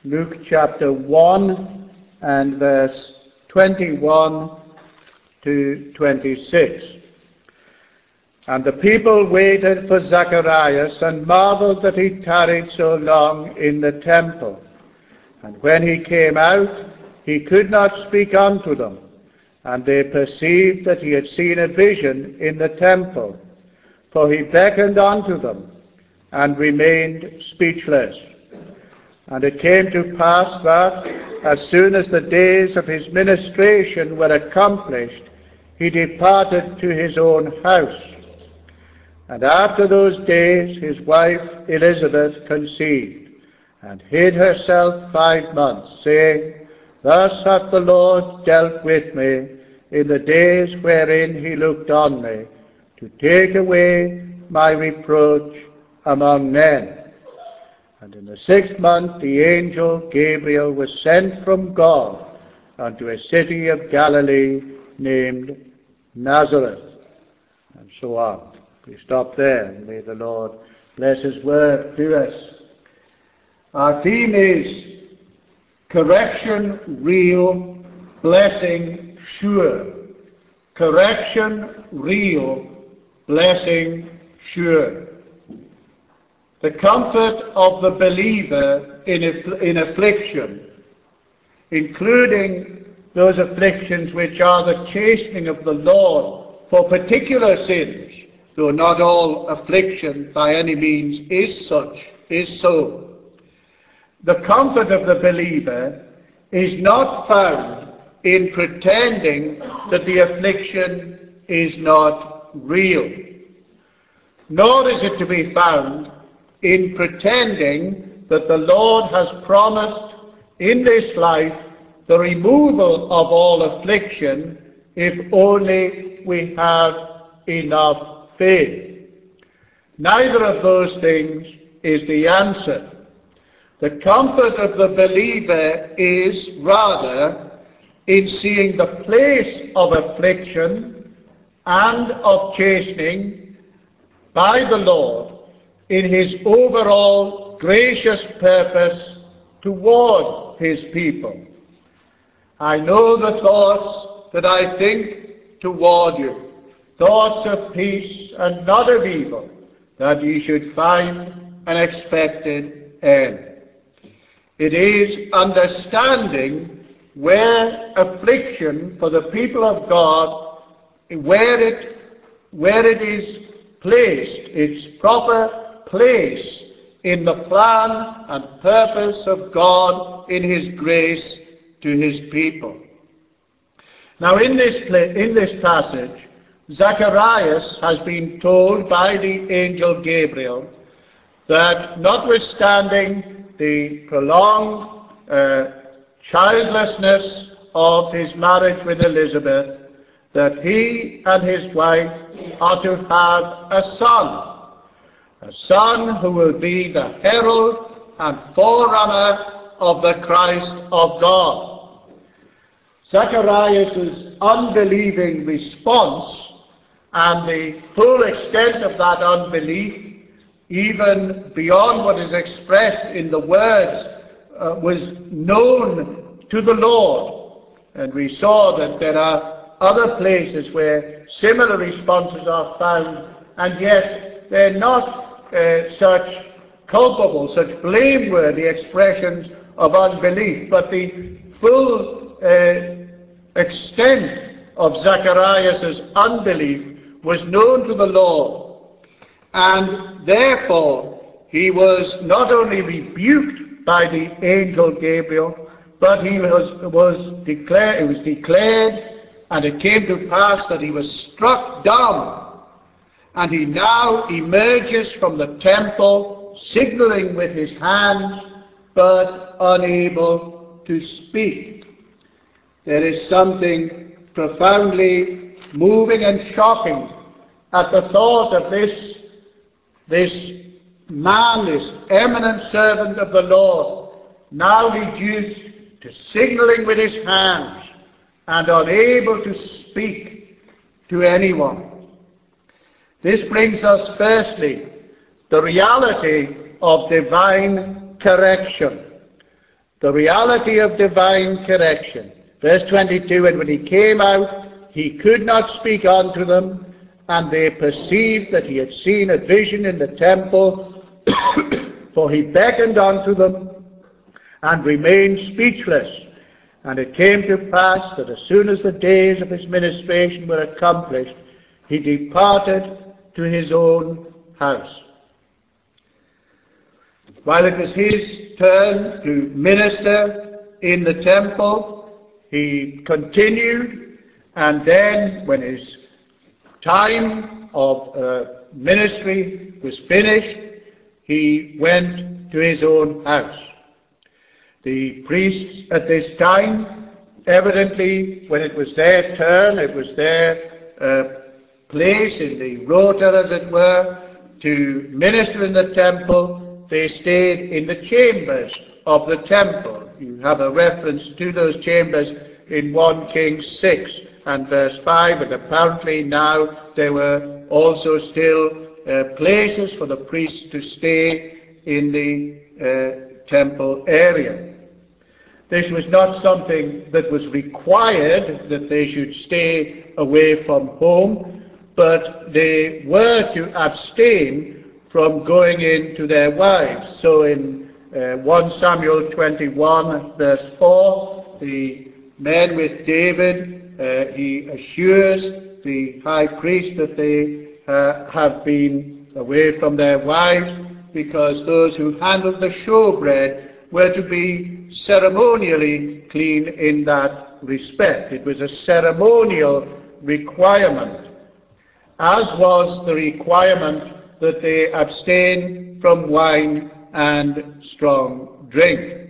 Luke chapter 1 and verse 21 to 26. And the people waited for Zacharias and marveled that he tarried so long in the temple. And when he came out, he could not speak unto them. And they perceived that he had seen a vision in the temple. For he beckoned unto them, and remained speechless. And it came to pass that, as soon as the days of his ministration were accomplished, he departed to his own house. And after those days his wife Elizabeth conceived, and hid herself 5 months, saying, Thus hath the Lord dealt with me in the days wherein he looked on me, to take away my reproach among men. And in the 6th month the angel Gabriel was sent from God unto a city of Galilee named Nazareth. And so on. We stop there, and may the Lord bless his word to us. Our theme is correction real, blessing sure. Correction real, blessing sure. The comfort of the believer in affliction, including those afflictions which are the chastening of the Lord for particular sins, though not all affliction by any means is so. The comfort of the believer is not found in pretending that the affliction is not real, nor is it to be found in pretending that the Lord has promised in this life the removal of all affliction if only we have enough faith. Neither of those things is the answer. The comfort of the believer is rather in seeing the place of affliction and of chastening by the Lord in his overall gracious purpose toward his people. I know the thoughts that I think toward you, thoughts of peace and not of evil, that ye should find an expected end. It is understanding where affliction for the people of God, where it is placed, its proper place in the plan and purpose of God in his grace to his people. Now in this passage, Zacharias has been told by the angel Gabriel that notwithstanding the prolonged childlessness of his marriage with Elizabeth, that he and his wife are to have a son who will be the herald and forerunner of the Christ of God. Zacharias' unbelieving response and the full extent of that unbelief, even beyond what is expressed in the words, was known to the Lord. And we saw that there are other places where similar responses are found, and yet they're not such culpable, such blameworthy expressions of unbelief. But the full extent of Zacharias' unbelief was known to the Lord. And therefore, he was not only rebuked by the angel Gabriel, but it was declared, and it came to pass that he was struck down. And he now emerges from the temple, signaling with his hands, but unable to speak. There is something profoundly moving and shocking at the thought of this man, this eminent servant of the Lord, now reduced to signaling with his hands and unable to speak to anyone. This brings us firstly the reality of divine correction. The reality of divine correction. Verse 22, and when he came out, he could not speak unto them, and they perceived that he had seen a vision in the temple, for he beckoned unto them, and remained speechless. And it came to pass that as soon as the days of his ministration were accomplished, he departed to his own house. While it was his turn to minister in the temple, he continued, and then when his time of ministry was finished, he went to his own house. The priests at this time, evidently, when it was their turn, it was their place in the rota, as it were, to minister in the temple, they stayed in the chambers of the temple. You have a reference to those chambers in 1 Kings 6 and verse 5, and apparently now there were also still places for the priests to stay in the temple area. This was not something that was required, that they should stay away from home, but they were to abstain from going in to their wives. So in 1 Samuel 21 verse 4, the men with David, he assures the high priest that they have been away from their wives, because those who handled the showbread were to be ceremonially clean in that respect. It was a ceremonial requirement, as was the requirement that they abstain from wine and strong drink.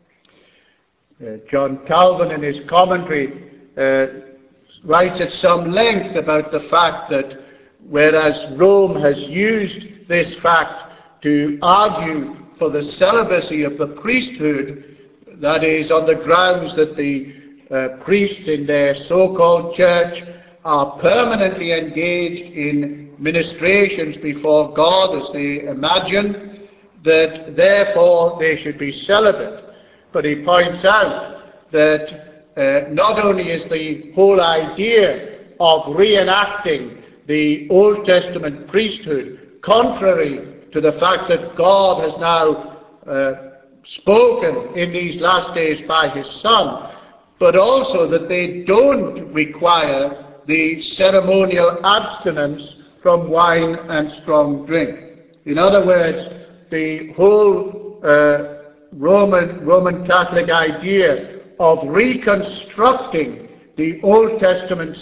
John Calvin, in his commentary, writes at some length about the fact that whereas Rome has used this fact to argue for the celibacy of the priesthood, that is, on the grounds that the priests in their so-called church are permanently engaged in ministrations before God, as they imagine, that therefore they should be celibate. But he points out that not only is the whole idea of reenacting the Old Testament priesthood contrary to the fact that God has now spoken in these last days by his Son, but also that they don't require the ceremonial abstinence from wine and strong drink. In other words, the whole Roman Catholic idea of reconstructing the Old Testament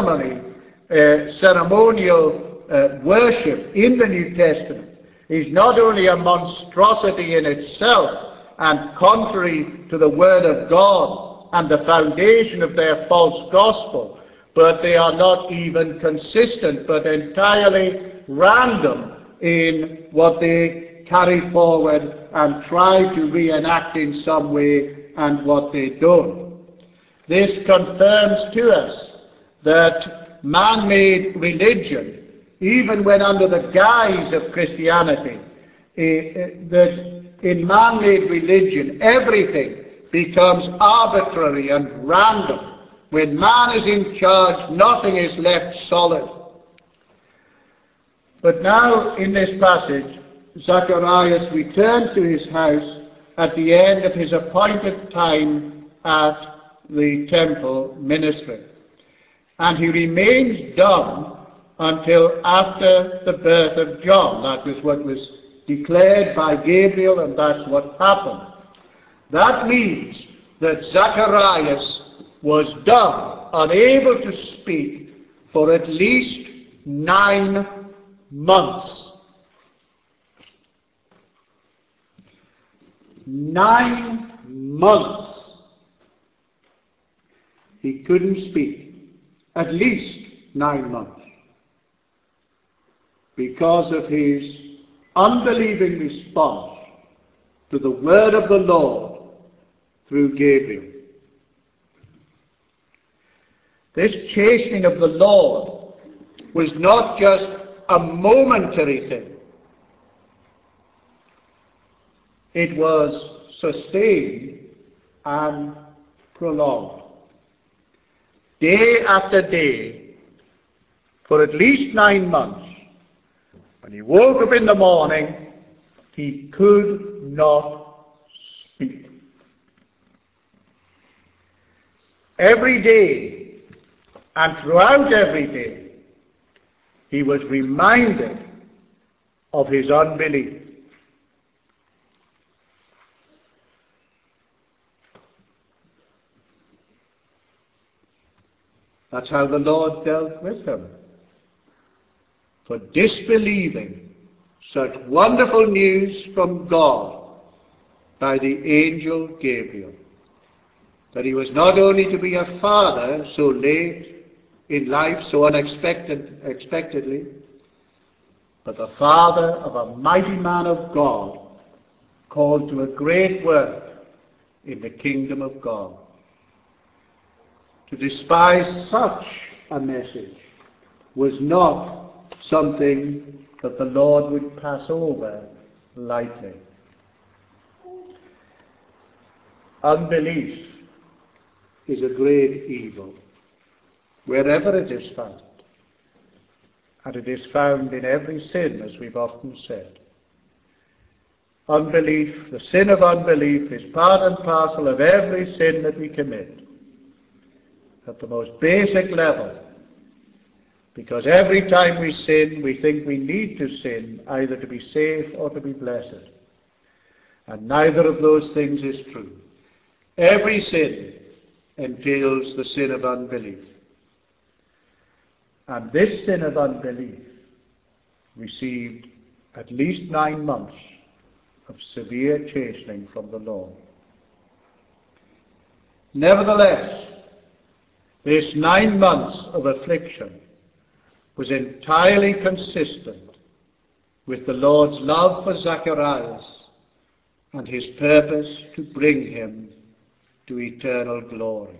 ceremonial worship in the New Testament is not only a monstrosity in itself and contrary to the Word of God and the foundation of their false gospel, but they are not even consistent, but entirely random in what they carry forward and try to reenact in some way, and what they don't. This confirms to us that man-made religion, even when under the guise of Christianity, that in man-made religion everything becomes arbitrary and random. When man is in charge, nothing is left solid. But now, in this passage, Zacharias returns to his house at the end of his appointed time at the temple ministry. And he remains dumb until after the birth of John. That was what was declared by Gabriel, and that's what happened. That means that Zacharias was dumb, unable to speak, for at least 9 months. 9 months. He couldn't speak. At least 9 months. Because of his unbelieving response to the word of the Lord through Gabriel. This chastening of the Lord was not just a momentary thing. It was sustained and prolonged. Day after day, for at least 9 months, when he woke up in the morning, he could not speak. Every day, and throughout every day, he was reminded of his unbelief. That's how the Lord dealt with him, for disbelieving such wonderful news from God by the angel Gabriel, that he was not only to be a father so late in life, so unexpectedly, but the father of a mighty man of God, called to a great work in the kingdom of God. To despise such a message was not something that the Lord would pass over lightly. Unbelief is a great evil, wherever it is found. And it is found in every sin, as we've often said. Unbelief, the sin of unbelief, is part and parcel of every sin that we commit, at the most basic level. Because every time we sin, we think we need to sin either to be safe or to be blessed. And neither of those things is true. Every sin entails the sin of unbelief. And this sin of unbelief received at least 9 months of severe chastening from the Lord. Nevertheless, this 9 months of affliction was entirely consistent with the Lord's love for Zacharias and his purpose to bring him to eternal glory.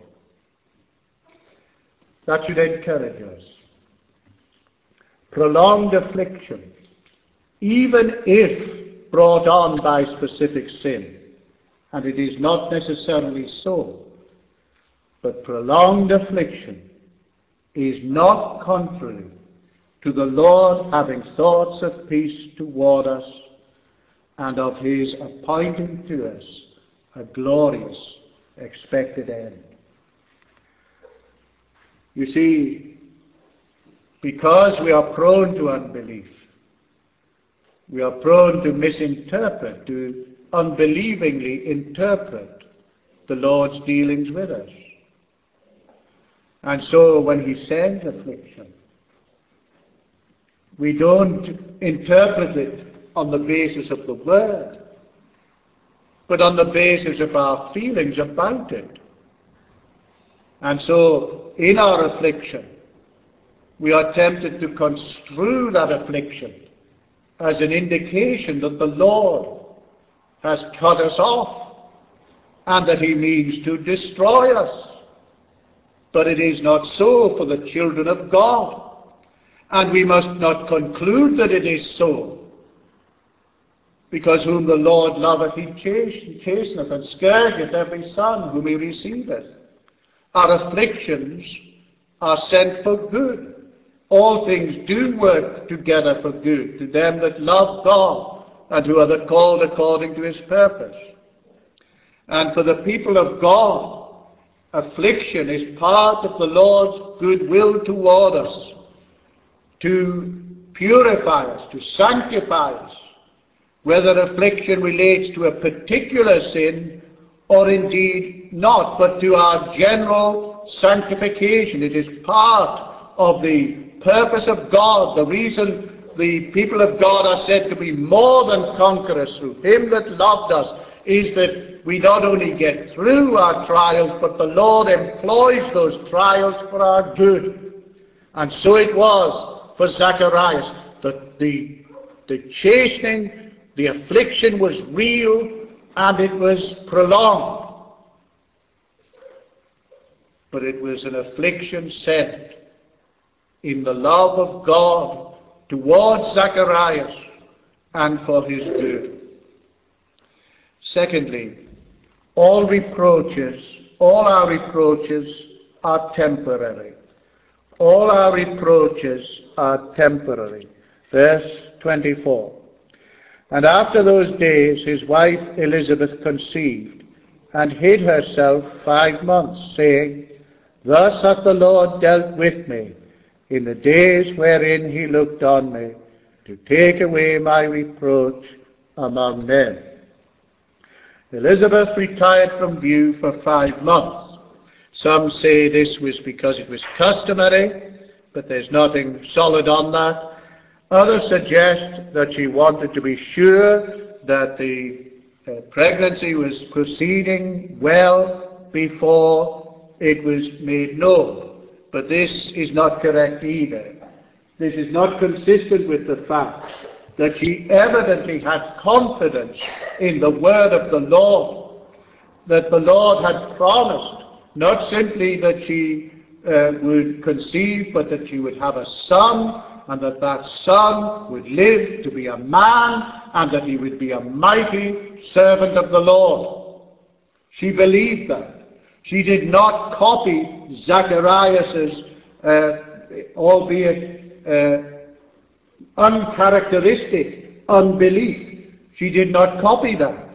That should encourage us. Prolonged affliction, even if brought on by specific sin, and it is not necessarily so, but prolonged affliction is not contrary to the Lord having thoughts of peace toward us and of his appointing to us a glorious expected end. You see, because we are prone to unbelief, we are prone to misinterpret, to unbelievingly interpret the Lord's dealings with us. And so when he sends affliction, we don't interpret it on the basis of the word, but on the basis of our feelings about it. And so in our affliction, we are tempted to construe that affliction as an indication that the Lord has cut us off and that he means to destroy us. But it is not so for the children of God. And we must not conclude that it is so. Because whom the Lord loveth, he chasteneth, and scourgeth every son whom he receiveth. Our afflictions are sent for good. All things do work together for good to them that love God and who are the called according to his purpose. And for the people of God, affliction is part of the Lord's goodwill toward us, to purify us, to sanctify us, whether affliction relates to a particular sin or indeed not, but to our general sanctification. It is part of the purpose of God. The reason the people of God are said to be more than conquerors through him that loved us is that we not only get through our trials, but the Lord employs those trials for our good. And so it was for Zacharias. The chastening, the affliction was real and it was prolonged. But it was an affliction sent in the love of God towards Zacharias and for his good. Secondly, all our reproaches are temporary. All our reproaches are temporary. Verse 24. And after those days his wife Elizabeth conceived, and hid herself 5 months, saying, Thus hath the Lord dealt with me in the days wherein he looked on me, to take away my reproach among men. Elizabeth retired from view for 5 months. Some say this was because it was customary, but there's nothing solid on that. Others suggest that she wanted to be sure that the pregnancy was proceeding well before it was made known. But this is not correct either. This is not consistent with the fact that she evidently had confidence in the word of the Lord, that the Lord had promised not simply that she would conceive, but that she would have a son, and that that son would live to be a man, and that he would be a mighty servant of the Lord. She believed that. She did not copy Zacharias' albeit uncharacteristic unbelief. She did not copy that.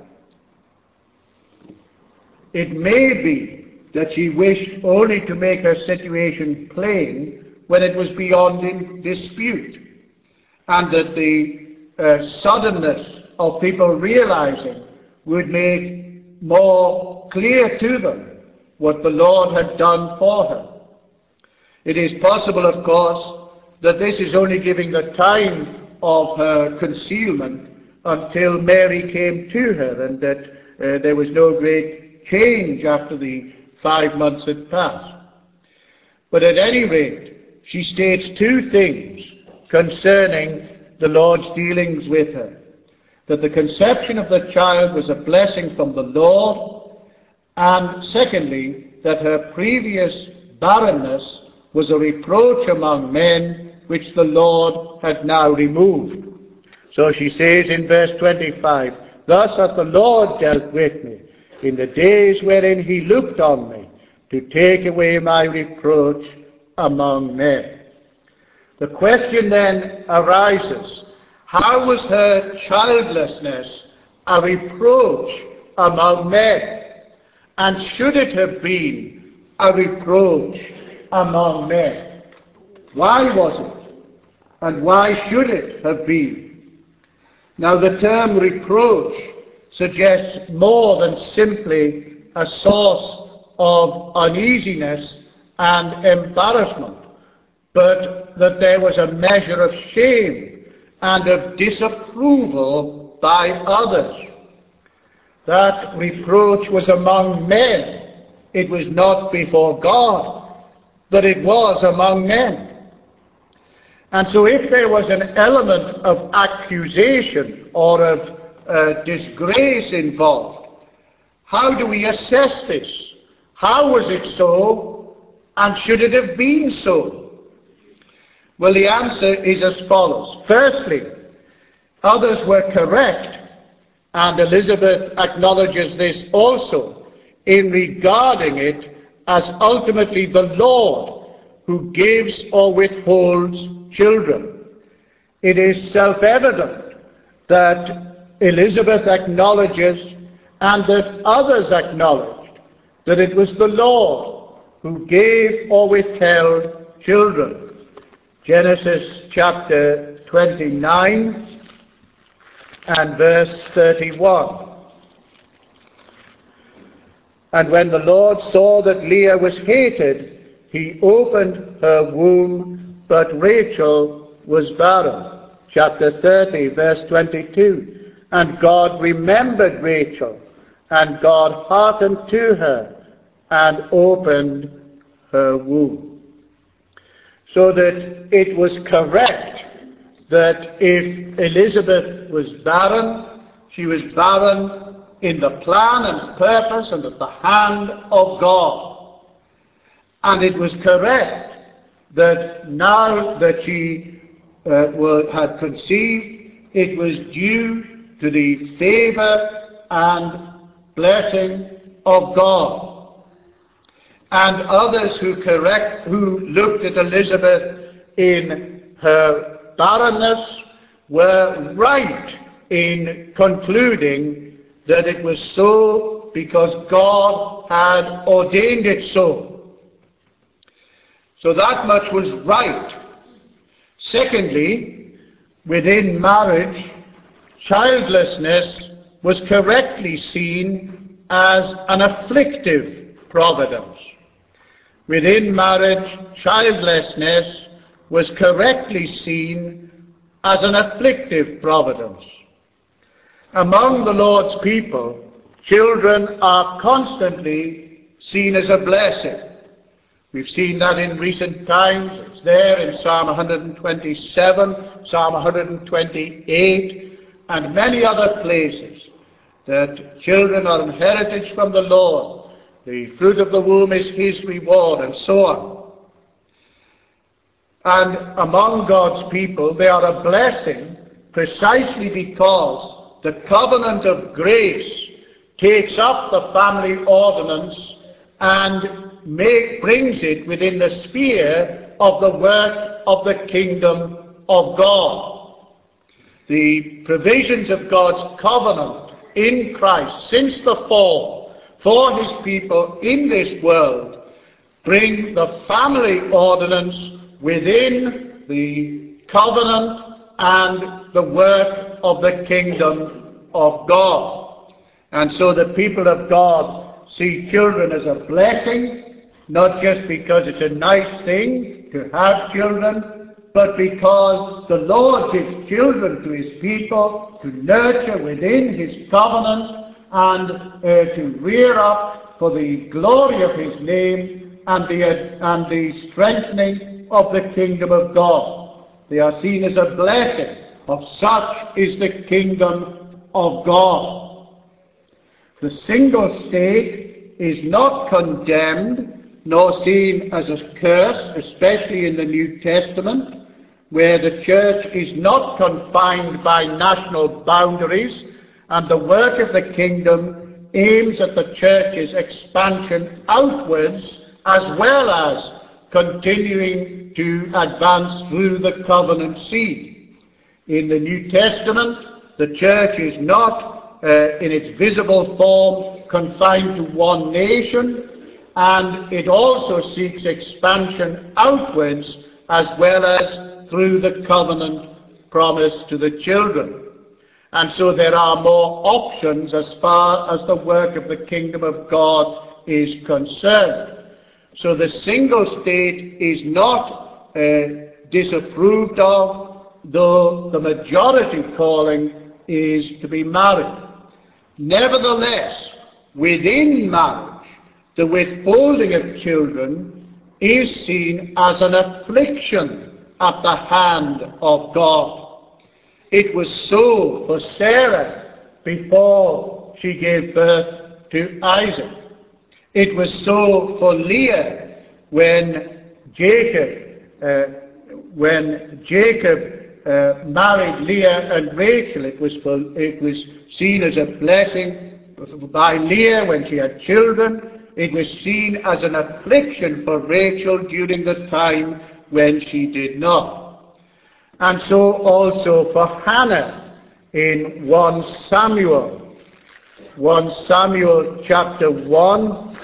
It may be that she wished only to make her situation plain when it was beyond dispute, and that the suddenness of people realizing would make more clear to them what the Lord had done for her. It is possible, of course, that this is only giving the time of her concealment until Mary came to her, and that there was no great change after the 5 months had passed. But at any rate, she states 2 things concerning the Lord's dealings with her. That the conception of the child was a blessing from the Lord, and secondly, that her previous barrenness was a reproach among men, which the Lord had now removed. So she says in verse 25, Thus hath the Lord dealt with me in the days wherein he looked on me, to take away my reproach among men. The question then arises, how was her childlessness a reproach among men? And should it have been a reproach among men? Why was it? And why should it have been? Now the term reproach suggests more than simply a source of uneasiness and embarrassment, but that there was a measure of shame and of disapproval by others. That reproach was among men. It was not before God, but it was among men. And so if there was an element of accusation or of disgrace involved, how do we assess this? How was it so, and should it have been so? Well, the answer is as follows. Firstly, others were correct, and Elizabeth acknowledges this also, in regarding it as ultimately the Lord who gives or withholds children. It is self-evident that Elizabeth acknowledges, and that others acknowledged, that it was the Lord who gave or withheld children. Genesis chapter 29 and verse 31. And when the Lord saw that Leah was hated, he opened her womb, but Rachel was barren. Chapter 30, verse 22. And God remembered Rachel, and God hearkened to her, and opened her womb. So that it was correct that if Elizabeth was barren, she was barren in the plan and purpose and at the hand of God. And it was correct that now that she had conceived, it was due to the favor and blessing of God. And others who looked at Elizabeth in her barrenness were right in concluding that it was so because God had ordained it so. So that much was right. Secondly, within marriage, childlessness was correctly seen as an afflictive providence. Within marriage, childlessness was correctly seen as an afflictive providence. Among the Lord's people, children are constantly seen as a blessing. We've seen that in recent times. It's there in Psalm 127, Psalm 128, and many other places, that children are an heritage from the Lord. The fruit of the womb is his reward, and so on. And among God's people, they are a blessing precisely because the covenant of grace takes up the family ordinance and brings it within the sphere of the work of the kingdom of God. The provisions of God's covenant in Christ since the fall for his people in this world bring the family ordinance within the covenant and the work of the kingdom of God. And so the people of God see children as a blessing, not just because it's a nice thing to have children, but because the Lord gives children to his people to nurture within his covenant and to rear up for the glory of his name and the strengthening of the kingdom of God. They are seen as a blessing. Of such is the kingdom of God. The single state is not condemned nor seen as a curse, especially in the New Testament, where the church is not confined by national boundaries, and the work of the kingdom aims at the church's expansion outwards as well as continuing to advance through the covenant seed. In the New Testament, the church is not, in its visible form, confined to one nation, and it also seeks expansion outwards as well as through the covenant promise to the children. And so there are more options as far as the work of the kingdom of God is concerned. So the single state is not disapproved of, though the majority calling is to be married. Nevertheless, within marriage, the withholding of children is seen as an affliction at the hand of God. It was so for Sarah before she gave birth to Isaac. It was so for Leah when Jacob married Leah and Rachel. It was seen as a blessing by Leah when she had children. It was seen as an affliction for Rachel during the time when she did not. And so also for Hannah in 1 Samuel chapter 1,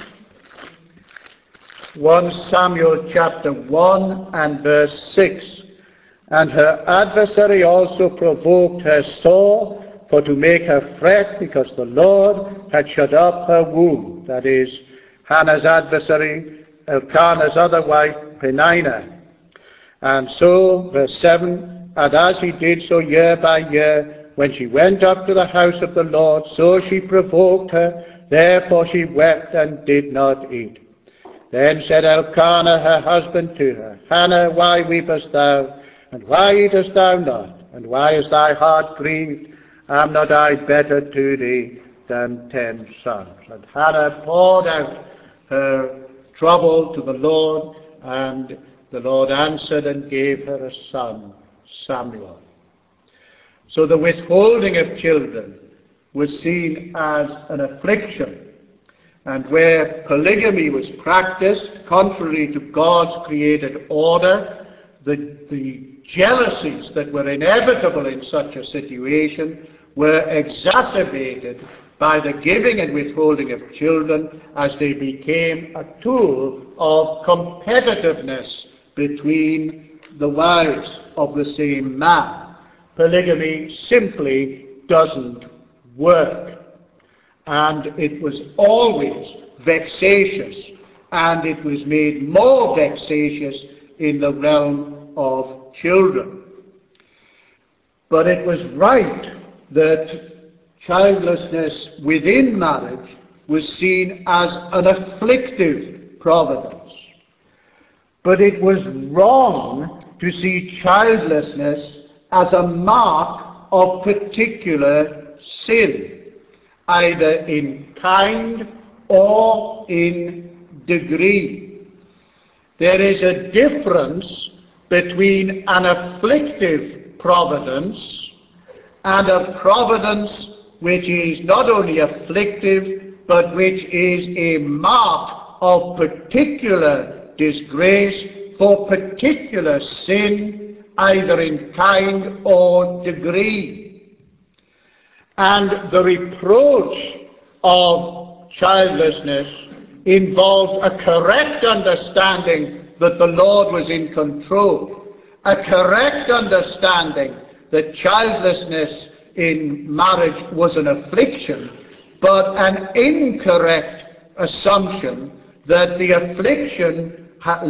1 Samuel chapter 1 and verse 6. And her adversary also provoked her sore, for to make her fret, because the Lord had shut up her womb. That is, Hannah's adversary, Elkanah's other wife, Peninnah. And so, verse 7, and as he did so year by year, when she went up to the house of the Lord, so she provoked her, therefore she wept and did not eat. Then said Elkanah her husband to her, Hannah, why weepest thou? And why eatest thou not? And why is thy heart grieved? Am not I better to thee than 10 sons? And Hannah poured out her trouble to the Lord, and the Lord answered and gave her a son, Samuel. So the withholding of children was seen as an affliction. and where polygamy was practiced contrary to God's created order, the jealousies that were inevitable in such a situation were exacerbated by the giving and withholding of children as they became a tool of competitiveness between the wives of the same man. Polygamy simply doesn't work. And it was always vexatious, and it was made more vexatious in the realm of children. But it was right that childlessness within marriage was seen as an afflictive providence. But it was wrong to see childlessness as a mark of particular sin, either in kind or in degree. There is a difference between an afflictive providence and a providence which is not only afflictive, but which is a mark of particular disgrace for particular sin, either in kind or degree. And the reproach of childlessness involved a correct understanding that the Lord was in control, a correct understanding that childlessness in marriage was an affliction, but an incorrect assumption that the affliction had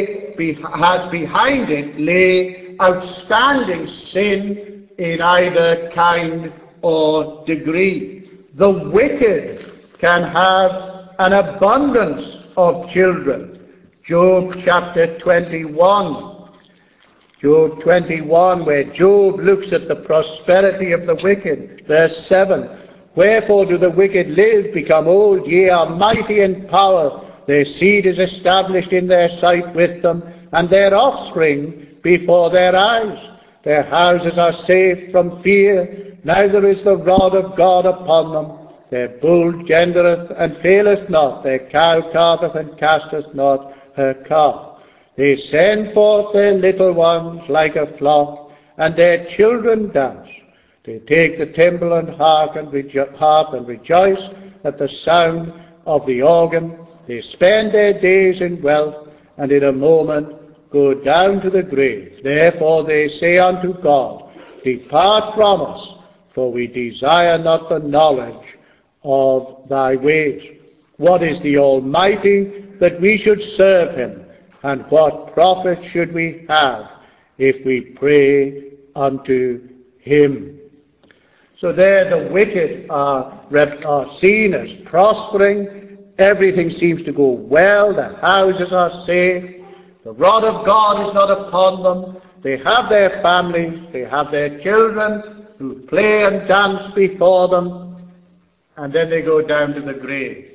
behind it lay outstanding sin in either kind or degree. The wicked can have an abundance of children. Job chapter 21. Job 21, where Job looks at the prosperity of the wicked. Verse 7. Wherefore do the wicked live, become old, ye are mighty in power. Their seed is established in their sight with them, and their offspring before their eyes. Their houses are safe from fear, neither is the rod of God upon them. Their bull gendereth and faileth not, their cow calveth and casteth not her calf. They send forth their little ones like a flock, and their children dance. They take the timbrel and harp and rejoice at the sound of the organ. They spend their days in wealth, and in a moment go down to the grave. Therefore they say unto God, Depart from us, for we desire not the knowledge of thy ways. What is the Almighty that we should serve him? And what profit should we have if we pray unto him? So there the wicked are seen as prospering. Everything seems to go well. The houses are safe. The rod of God is not upon them. They have their families. They have their children who play and dance before them. And then they go down to the grave.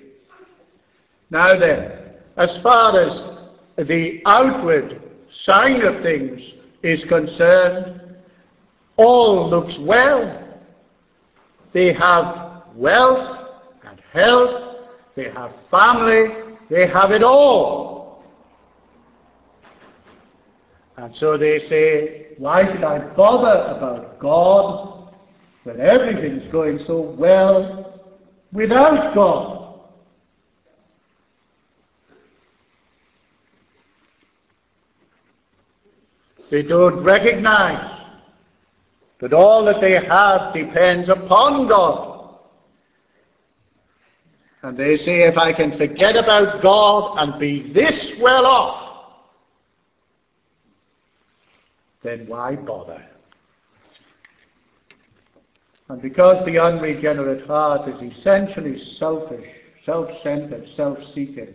Now then, as far as the outward sign of things is concerned, all looks well. They have wealth and health, they have family, they have it all. And so they say, why should I bother about God when everything's going so well without God? They don't recognize that all that they have depends upon God. And they say, if I can forget about God and be this well off, then why bother? And because the unregenerate heart is essentially selfish, self-centered, self-seeking,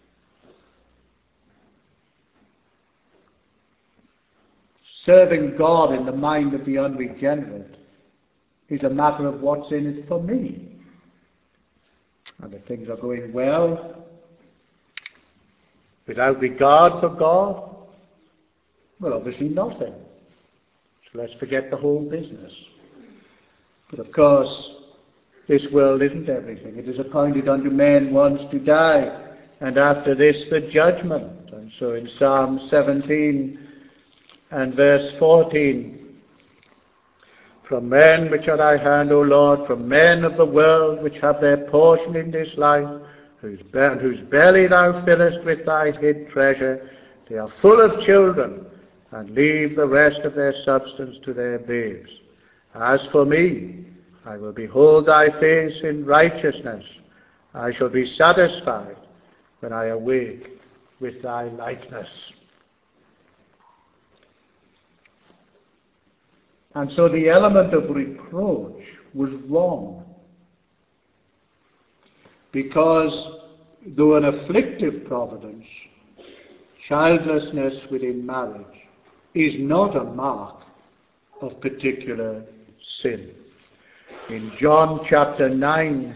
serving God in the mind of the unregenerate is a matter of what's in it for me. And if things are going well, without regard for God, well, obviously nothing. So let's forget the whole business. But of course, This world isn't everything. It is appointed unto men once to die, and after this the judgment. And so in Psalm 17 and verse 14, from men which are thy hand, O Lord, from men of the world which have their portion in this life, whose belly thou fillest with thy hid treasure, they are full of children, and leave the rest of their substance to their babes. As for me, I will behold thy face in righteousness. I shall be satisfied when I awake with thy likeness. And so the element of reproach was wrong. Because though an afflictive providence, childlessness within marriage is not a mark of particular sin. In John chapter 9,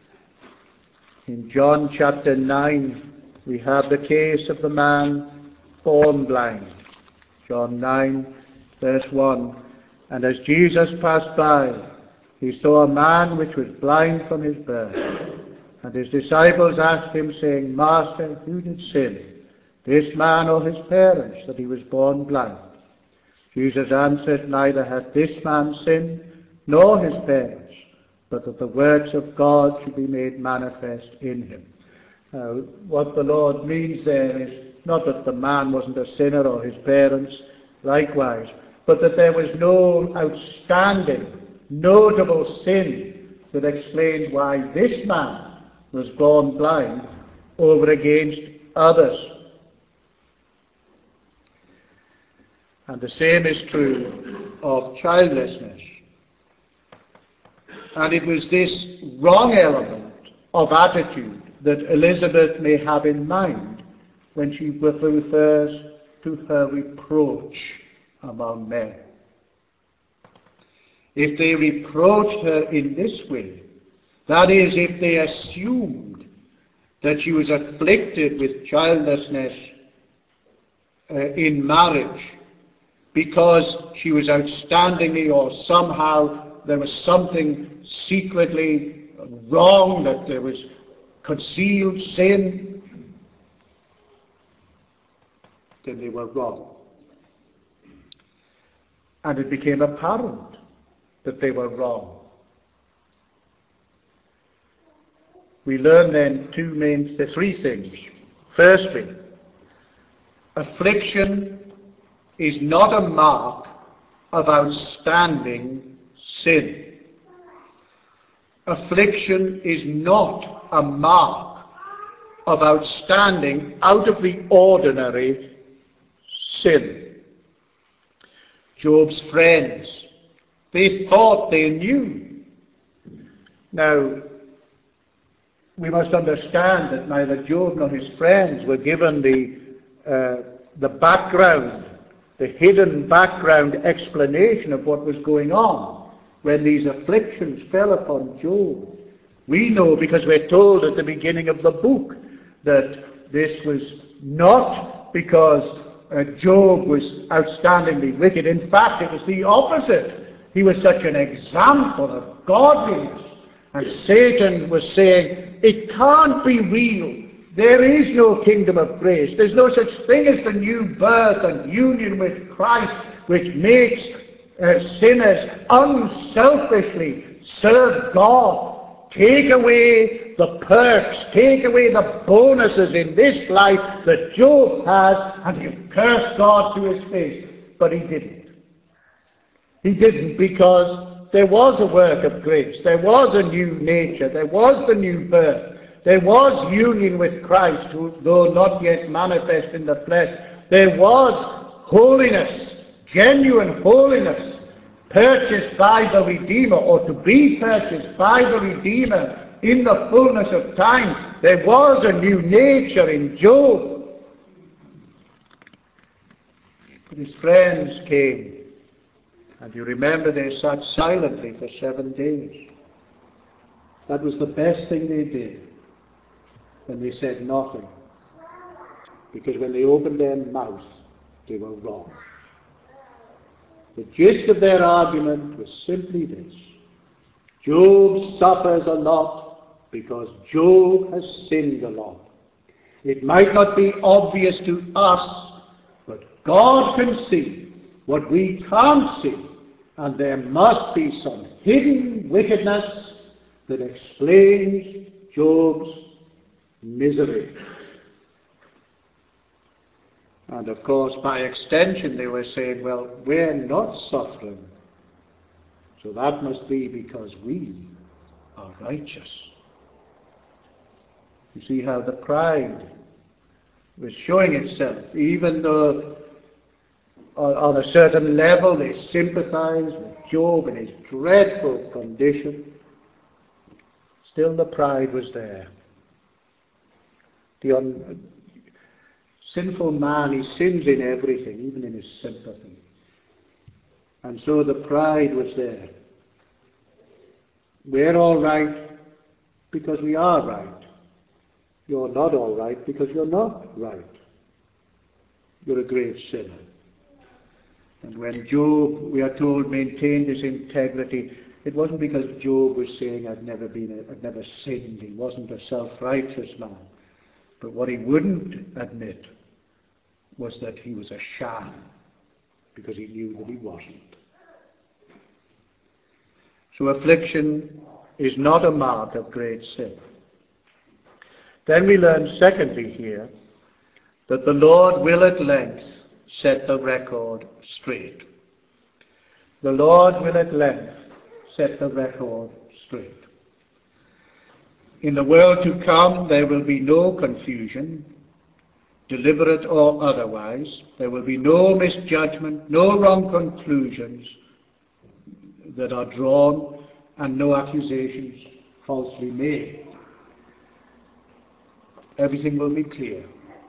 we have the case of the man born blind. John 9, verse 1. And as Jesus passed by, he saw a man which was blind from his birth. And his disciples asked him, saying, Master, who did sin, this man or his parents, that he was born blind? Jesus answered, Neither hath this man sinned, nor his parents, but that the works of God should be made manifest in him. Now, what the Lord means there is not that the man wasn't a sinner or his parents likewise, but that there was no outstanding, notable sin that explained why this man was born blind over against others. And the same is true of childlessness. And it was this wrong element of attitude that Elizabeth may have in mind when she refers to her reproach among men. If they reproached her in this way, that is, if they assumed that she was afflicted with childlessness in marriage because she was outstandingly or somehow there was something secretly wrong, that there was concealed sin, then they were wrong. And it became apparent that they were wrong. We learn then three things. Firstly, affliction is not a mark of outstanding sin. Affliction is not a mark of outstanding, out of the ordinary sin. Job's friends, they thought they knew. Now, we must understand that neither Job nor his friends were given the background, the hidden background explanation of what was going on when these afflictions fell upon Job. We know because we're told at the beginning of the book that this was not because Job was outstandingly wicked. In fact, it was the opposite. He was such an example of godliness. And Satan was saying, it can't be real. There is no kingdom of grace. There's no such thing as the new birth and union with Christ, which makes sinners unselfishly serve God. Take away the perks, take away the bonuses in this life that Job has, and he'll curse God to his face. But he didn't. He didn't, because there was a work of grace. There was a new nature. There was the new birth. There was union with Christ, who, though not yet manifest in the flesh. There was holiness, genuine holiness, purchased by the Redeemer, or to be purchased by the Redeemer in the fullness of time. There was a new nature in Job. But his friends came, and you remember they sat silently for 7 days. That was the best thing they did, when they said nothing. Because when they opened their mouth, they were wrong. The gist of their argument was simply this: Job suffers a lot because Job has sinned a lot. It might not be obvious to us, but God can see what we can't see, and there must be some hidden wickedness that explains Job's misery. And of course, by extension, they were saying, well, we're not suffering, so that must be because we are righteous. You see how the pride was showing itself, even though on a certain level they sympathized with Job in his dreadful condition. Still the pride was there. The sinful man, he sins in everything, even in his sympathy. And so the pride was there. We're all right because we are right. You're not all right because you're not right. You're a great sinner. And when Job, we are told, maintained his integrity, it wasn't because Job was saying, I've never sinned. He wasn't a self-righteous man. But what he wouldn't admit was that he was a sham, because he knew that he wasn't. So affliction is not a mark of great sin. Then we learn, secondly, here, that the Lord will at length set the record straight. The Lord will at length set the record straight. In the world to come, there will be no confusion, deliberate or otherwise. There will be no misjudgment, no wrong conclusions that are drawn, and no accusations falsely made. Everything will be clear.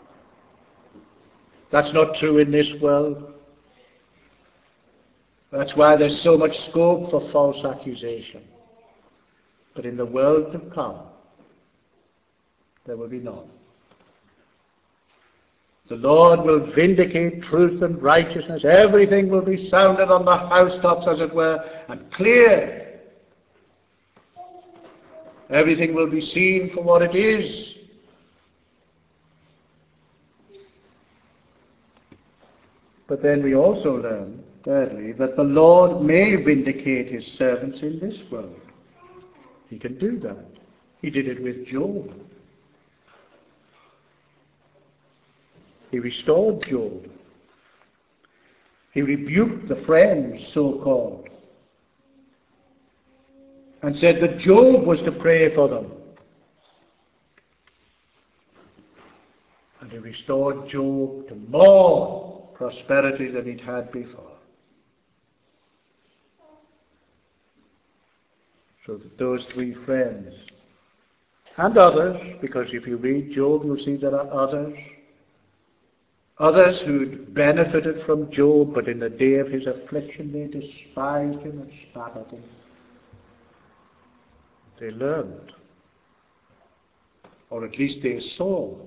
That's not true in this world. That's why there's so much scope for false accusation. But in the world to come, there will be none. The Lord will vindicate truth and righteousness. Everything will be sounded on the housetops, as it were, and clear. Everything will be seen for what it is. But then we also learn, thirdly, that the Lord may vindicate his servants in this world. He can do that. He did it with Job. He restored Job. He rebuked the friends, so-called, and said that Job was to pray for them. And he restored Job to more prosperity than he'd had before. So that those three friends, and others, because if you read Job, you'll see there are others who'd benefited from Job, but in the day of his affliction they despised him and spat at him. They learned, or at least they saw,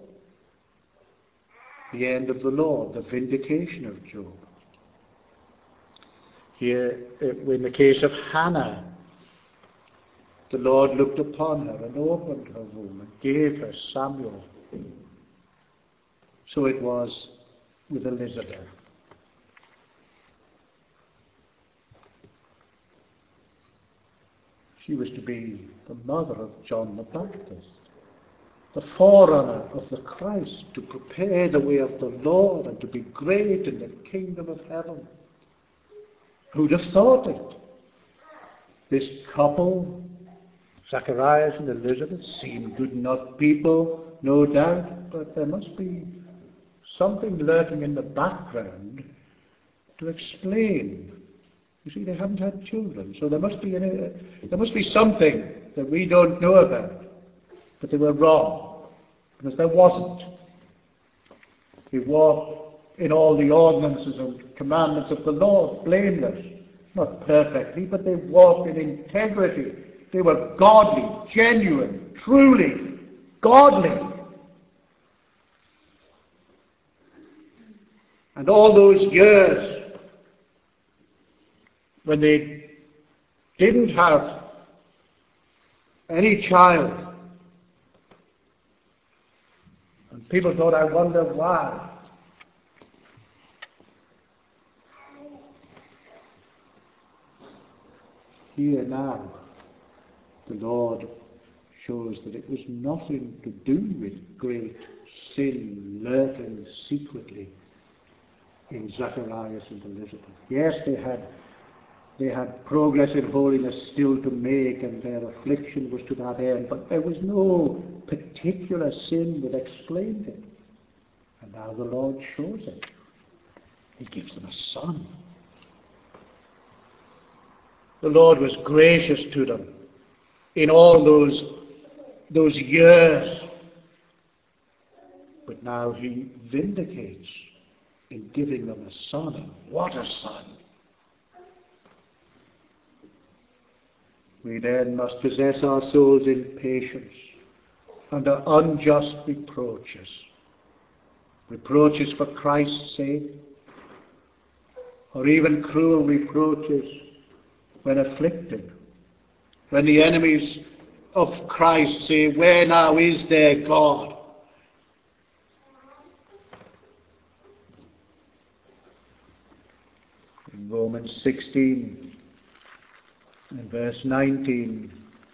the end of the Lord, the vindication of Job. Here, in the case of Hannah, the Lord looked upon her and opened her womb and gave her Samuel. So it was with Elizabeth. She was to be the mother of John the Baptist, the forerunner of the Christ, to prepare the way of the Lord and to be great in the kingdom of heaven. Who'd have thought it? This couple, Zacharias and Elizabeth, seemed good enough people, no doubt, but there must be something lurking in the background to explain. You see, they haven't had children, so there must be something that we don't know about. But they were wrong, because there wasn't. They walked in all the ordinances and commandments of the Lord, blameless, not perfectly, but they walked in integrity. They were godly, genuine, truly godly. And all those years when they didn't have Any child. And people thought, I wonder why. Here now, the Lord shows that it was nothing to do with great sin lurking secretly in Zacharias and Elizabeth. Yes, they had progress in holiness still to make, and their affliction was to that end, but there was no particular sin that explained it. And now the Lord shows it. He gives them a son. The Lord was gracious to them in all those years. But now he vindicates in giving them a son. And what a son! We then must possess our souls in patience under unjust reproaches. Reproaches for Christ's sake, or even cruel reproaches when afflicted. When the enemies of Christ say, where now is their God? In Romans 16 and verse 19.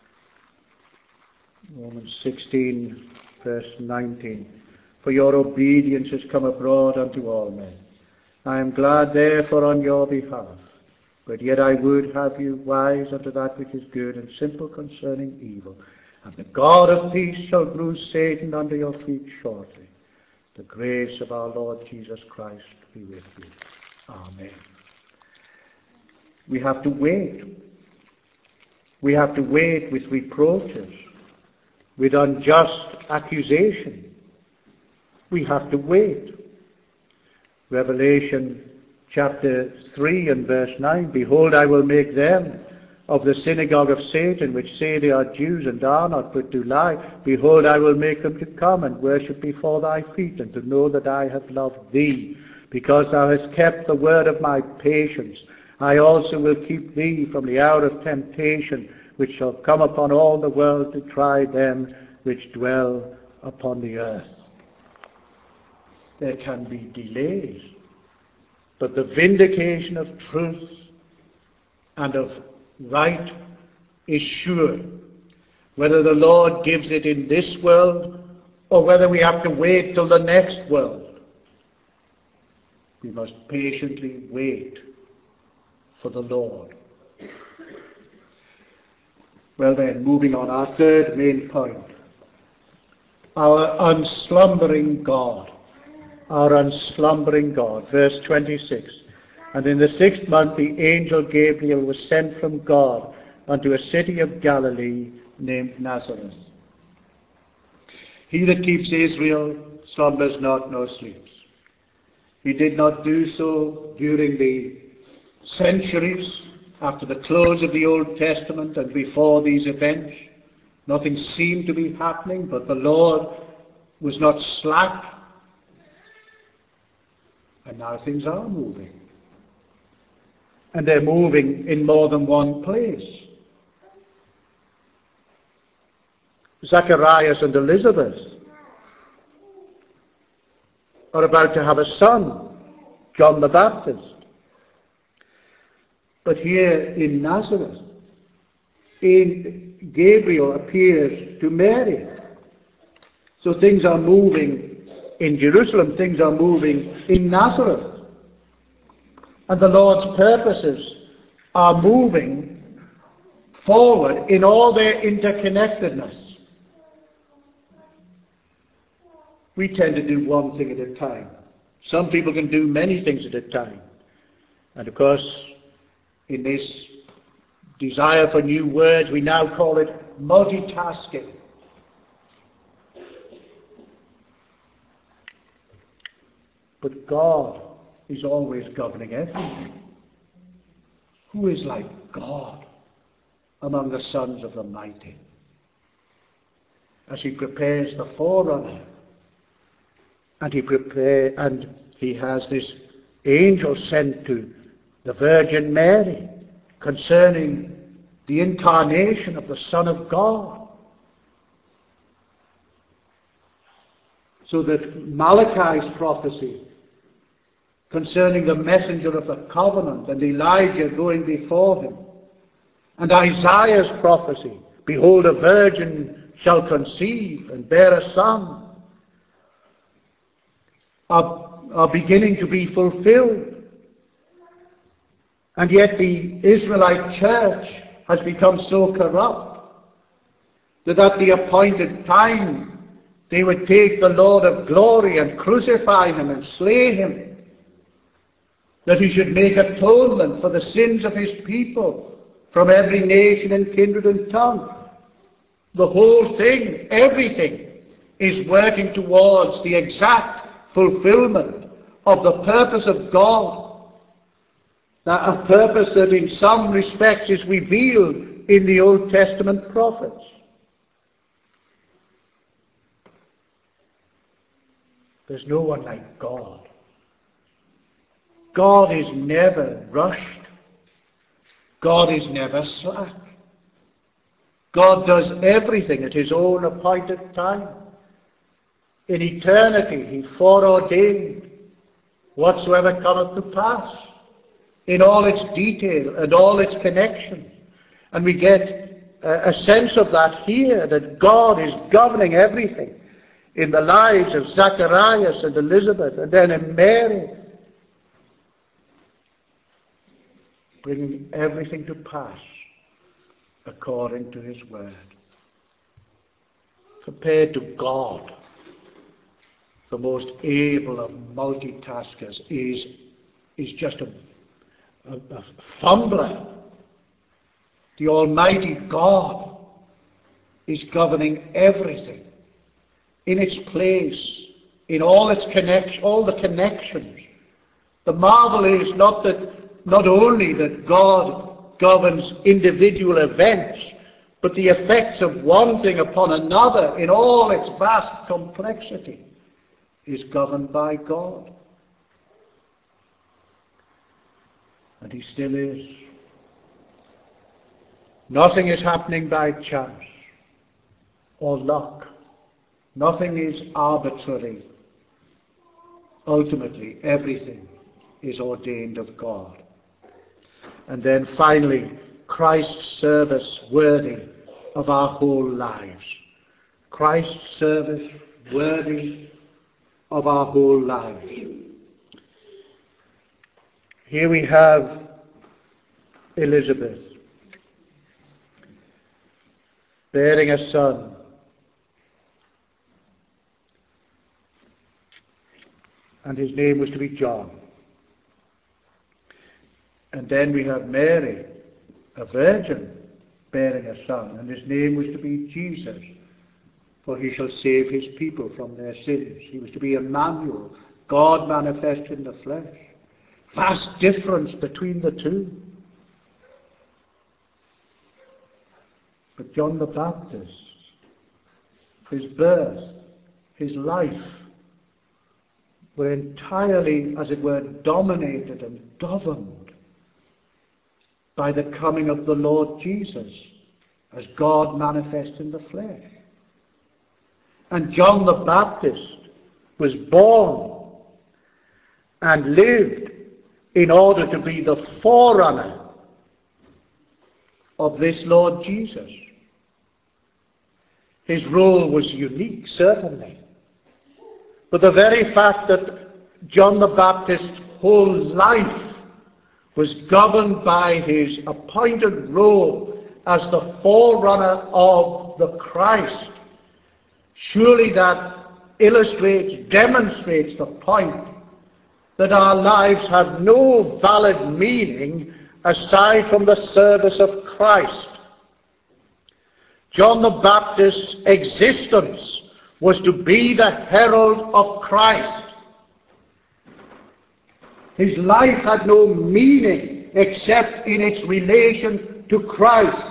Romans 16 verse 19. For your obedience has come abroad unto all men. I am glad therefore on your behalf. But yet I would have you wise unto that which is good, and simple concerning evil. And the God of peace shall bruise Satan under your feet shortly. The grace of our Lord Jesus Christ be with you. Amen. We have to wait. We have to wait with reproaches, with unjust accusation. We have to wait. Revelation chapter 3 and verse 9, behold, I will make them of the synagogue of Satan, which say they are Jews and are not, but do lie. Behold, I will make them to come and worship before thy feet, and to know that I have loved thee, because thou hast kept the word of my patience. I also will keep thee from the hour of temptation, which shall come upon all the world to try them which dwell upon the earth. There can be delays, but the vindication of truth and of right is sure. Whether the Lord gives it in this world or whether we have to wait till the next world, we must patiently wait for the Lord. Well then, moving on, our third main point. Our unslumbering God. Our unslumbering God. Verse 26. And in the 6th month the angel Gabriel was sent from God unto a city of Galilee named Nazareth. He that keeps Israel slumbers not nor sleeps. He did not do so during the centuries after the close of the Old Testament and before these events. Nothing seemed to be happening, but the Lord was not slack. And now things are moving. And they're moving in more than one place. Zacharias and Elizabeth are about to have a son, John the Baptist. But here in Nazareth, Gabriel appears to Mary. So things are moving in Jerusalem, things are moving in Nazareth. And the Lord's purposes are moving forward in all their interconnectedness. We tend to do one thing at a time. Some people can do many things at a time. And of course, in this desire for new words, we now call it multitasking. But God is always governing everything. Who is like God among the sons of the mighty? As he prepares the forerunner, and he has this angel sent to the Virgin Mary concerning the incarnation of the Son of God. So that Malachi's prophecy concerning the messenger of the covenant and Elijah going before him, and Isaiah's prophecy, behold, a virgin shall conceive and bear a son, are beginning to be fulfilled. And yet the Israelite church has become so corrupt that at the appointed time they would take the Lord of glory and crucify him and slay him, that he should make atonement for the sins of his people from every nation and kindred and tongue. The whole thing, everything, is working towards the exact fulfillment of the purpose of God. Now, a purpose that in some respects is revealed in the Old Testament prophets. There's no one like God. God is never rushed. God is never slack. God does everything at his own appointed time. In eternity he foreordained whatsoever cometh to pass, in all its detail and all its connections. And we get a sense of that here, that God is governing everything in the lives of Zacharias and Elizabeth, and then in Mary, bringing everything to pass according to his word. Compared to God, the most able of multitaskers is just a fumbler. The Almighty God is governing everything in its place, in all its all the connections. The marvel is not only that God governs individual events, but the effects of one thing upon another in all its vast complexity is governed by God. And he still is. Nothing is happening by chance or luck. Nothing is arbitrary. Ultimately, everything is ordained of God. And then finally, Christ's service worthy of our whole lives. Christ's service worthy of our whole lives. Here we have Elizabeth bearing a son. And his name was to be John. And then we have Mary, a virgin, bearing a son, and his name was to be Jesus, for he shall save his people from their sins. He was to be Emmanuel, God manifest in the flesh. Vast difference between the two. But John the Baptist, his birth, his life, were entirely, as it were, dominated and governed by the coming of the Lord Jesus as God manifest in the flesh. And John the Baptist was born and lived in order to be the forerunner of this Lord Jesus. His role was unique, certainly. But the very fact that John the Baptist's whole life was governed by his appointed role as the forerunner of the Christ, surely that demonstrates the point that our lives have no valid meaning aside from the service of Christ. John the Baptist's existence was to be the herald of Christ. His life had no meaning except in its relation to Christ.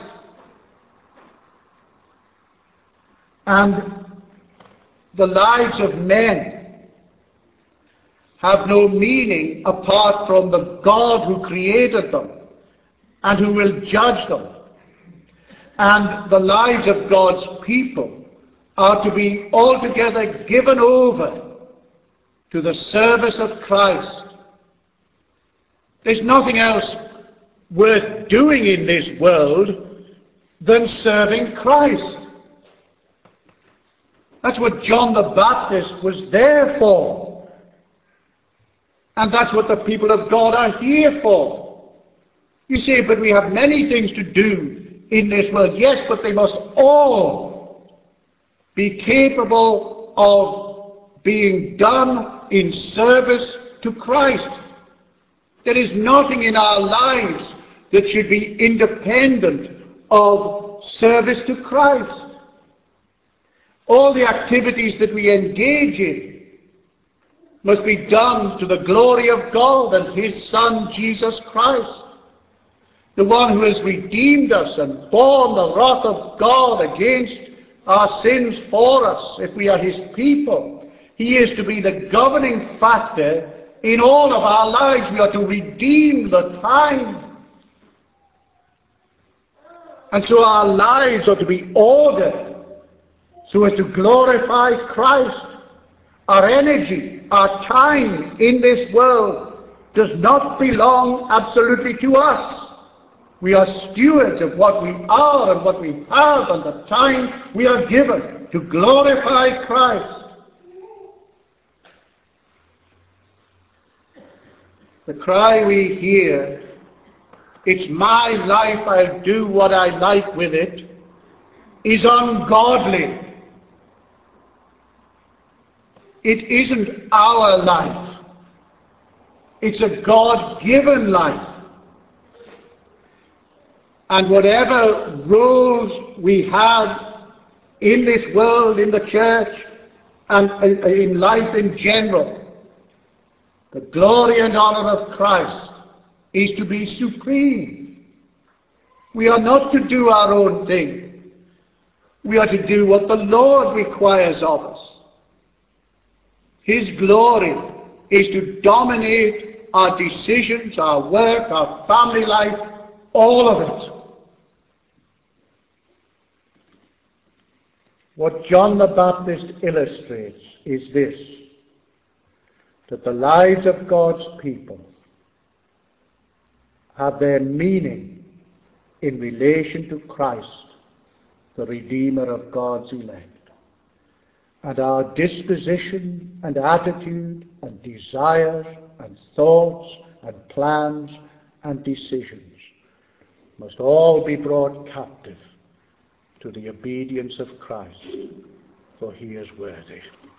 And the lives of men have no meaning apart from the God who created them and who will judge them. And the lives of God's people are to be altogether given over to the service of Christ. There's nothing else worth doing in this world than serving Christ. That's what John the Baptist was there for. And that's what the people of God are here for. You say, but we have many things to do in this world. Yes, but they must all be capable of being done in service to Christ. There is nothing in our lives that should be independent of service to Christ. All the activities that we engage in must be done to the glory of God and His Son, Jesus Christ, the one who has redeemed us and borne the wrath of God against our sins for us, if we are His people. He is to be the governing factor in all of our lives. We are to redeem the time. And so our lives are to be ordered so as to glorify Christ. Our energy, our time in this world does not belong absolutely to us. We are stewards of what we are and what we have and the time we are given to glorify Christ. The cry we hear, "It's my life, I'll do what I like with it," is ungodly. It isn't our life. It's a God-given life. And whatever roles we have in this world, in the church, and in life in general, the glory and honor of Christ is to be supreme. We are not to do our own thing. We are to do what the Lord requires of us. His glory is to dominate our decisions, our work, our family life, all of it. What John the Baptist illustrates is this, that the lives of God's people have their meaning in relation to Christ, the Redeemer of God's elect. And our disposition and attitude and desires and thoughts and plans and decisions must all be brought captive to the obedience of Christ, for He is worthy.